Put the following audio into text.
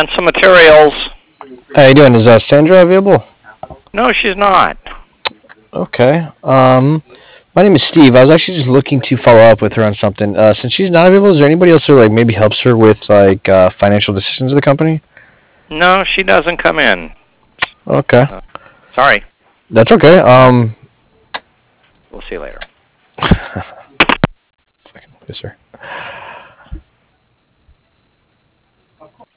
and some materials. How you doing? Is Sandra available? No, she's not. Okay. My name is Steve. I was actually just looking to follow up with her on something. Since she's not available, is there anybody else who like maybe helps her with like financial decisions of the company? No, she doesn't come in. Okay. Sorry. That's okay. We'll see you later. Yes, sir.